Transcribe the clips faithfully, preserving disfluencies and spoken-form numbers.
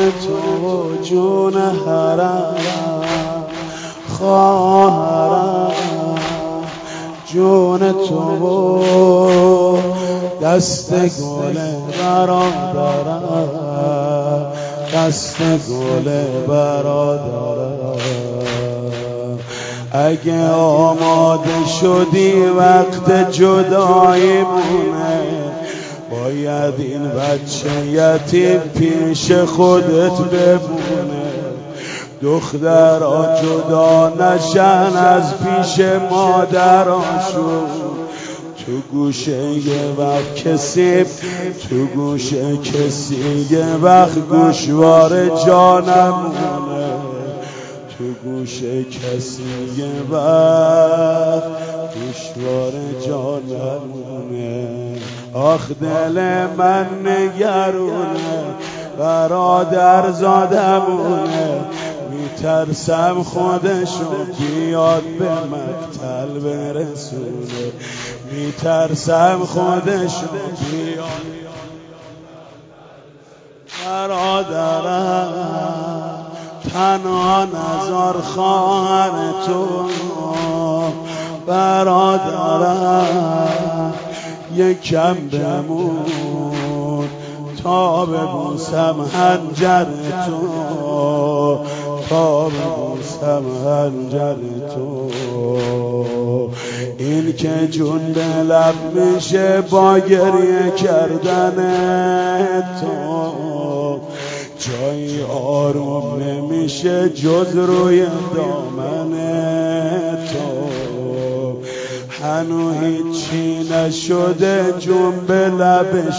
تو جون حرم خواهرم، جون تو دست گل برادرم، دست گل برادرم. اگه آماده شدی وقت جدایی مونه، باید این بچه یتیم پیش خودت بمونه. دخترها جدا نشن از پیش مادراشون، تو گوشه یه وقت کسی تو گوشه کسی یه وقت گوشوار جانمونه، تو گوشه کسی یه وقت گوشوار جانمونه. آخ دل من نگرونه، برادر زادمونه، میترسم خودشو بیاد به مقتل برسونه، میترسم خودشو بیاد. برادرم تنها نزار خواهر تو، برادرم یکم بمون تا ببوسم حنجر تو، تا ببوسم حنجر تو. این که جون به لب میشه با گریه کردن تو، جایی آروم نمیشه جز روی دامن تو. هنو هیچی نشده جون به لبش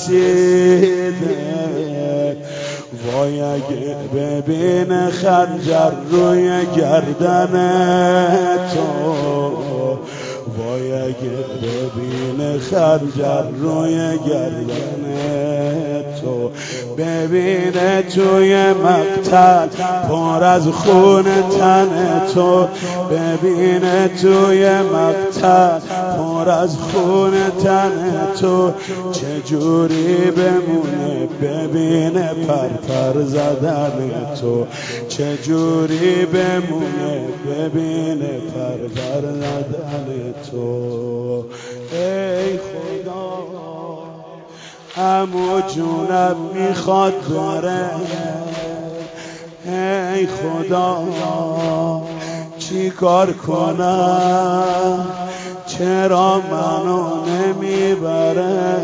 رسیده، وای اگه ببین خنجر روی گردن تو، وای اگه ببین خنجر روی گردن تو. ببینه توی مقتل پر از خون تن تو، ببینه توی مقتل پر از خون تن تو. چجوری بمونه ببینه پرپر زدن تو، چجوری بمونه ببینه پرپر زدن تو. ای خدا عمو جونم میخواد بره، ای خدا چی کار کنم چرا منو نمیبره.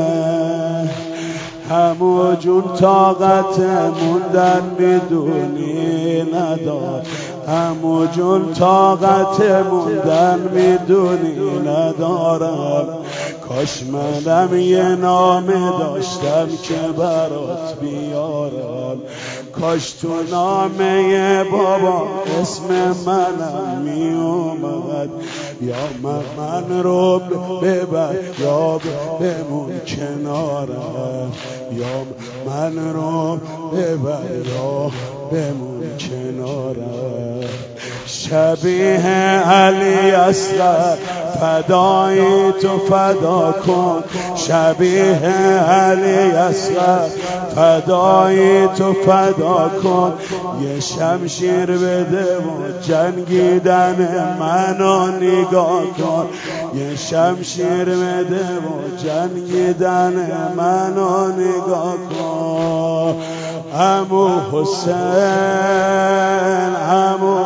عمو جون طاقت موندن میدونی ندار، عمو جون طاقت موندن میدونی ندارم. کاش منم یه نامه داشتم که برات بیارم، کاش تو نامه بابا اسم منم می اومد. یا من, من رو ببر یا بمون کنارم، یا من رو ببر یا بمون کنارم. شبیه علی اصغر فدای تو فدا کن، شبیه علی اصغر فدای تو فدا کن. یه شمشیر بده و جنگیدن منو نگاه کن، یه شمشیر بده و جنگیدن منو نگاه کن. عمو حسین عمو